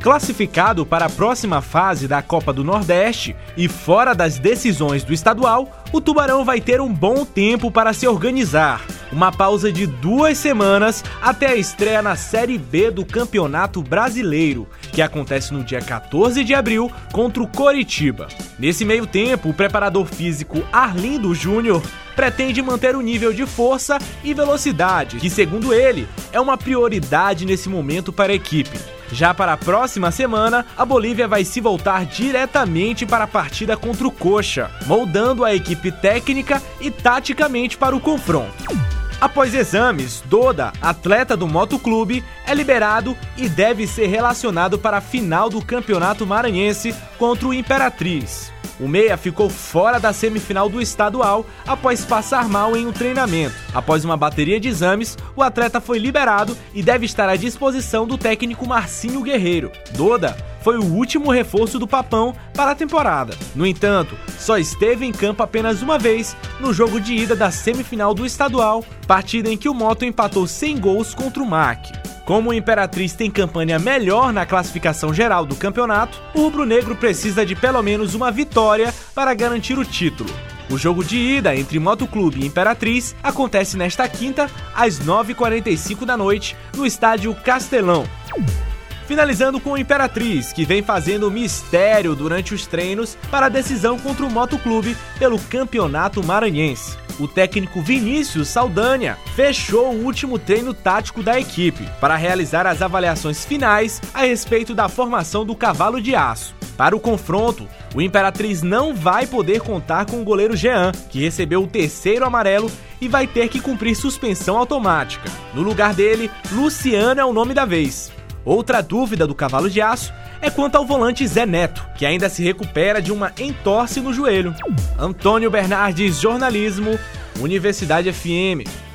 Classificado para a próxima fase da Copa do Nordeste e fora das decisões do estadual, o Tubarão vai ter um bom tempo para se organizar. Uma pausa de 2 semanas até a estreia na Série B do Campeonato Brasileiro, que acontece no dia 14 de abril contra o Coritiba. Nesse meio tempo, o preparador físico Arlindo Júnior pretende manter o nível de força e velocidade, que, segundo ele, é uma prioridade nesse momento para a equipe. Já para a próxima semana, a Bolívia vai se voltar diretamente para a partida contra o Coxa, moldando a equipe técnica e taticamente para o confronto. Após exames, Doda, atleta do Motoclube, é liberado e deve ser relacionado para a final do Campeonato Maranhense contra o Imperatriz. O meia ficou fora da semifinal do estadual após passar mal em um treinamento. Após uma bateria de exames, o atleta foi liberado e deve estar à disposição do técnico Marcinho Guerreiro. Doda foi o último reforço do Papão para a temporada. No entanto, só esteve em campo apenas uma vez no jogo de ida da semifinal do estadual, partida em que o Moto empatou sem gols contra o MAC. Como o Imperatriz tem campanha melhor na classificação geral do campeonato, o rubro-negro precisa de pelo menos uma vitória para garantir o título. O jogo de ida entre Motoclube e Imperatriz acontece nesta quinta, às 9h45 da noite, no estádio Castelão. Finalizando com o Imperatriz, que vem fazendo mistério durante os treinos para a decisão contra o Motoclube pelo Campeonato Maranhense. O técnico Vinícius Saldanha fechou o último treino tático da equipe para realizar as avaliações finais a respeito da formação do Cavalo de Aço. Para o confronto, o Imperatriz não vai poder contar com o goleiro Jean, que recebeu o 3º amarelo e vai ter que cumprir suspensão automática. No lugar dele, Luciano é o nome da vez. Outra dúvida do Cavalo de Aço é quanto ao volante Zé Neto, que ainda se recupera de uma entorse no joelho. Antônio Bernardes, jornalismo, Universidade FM.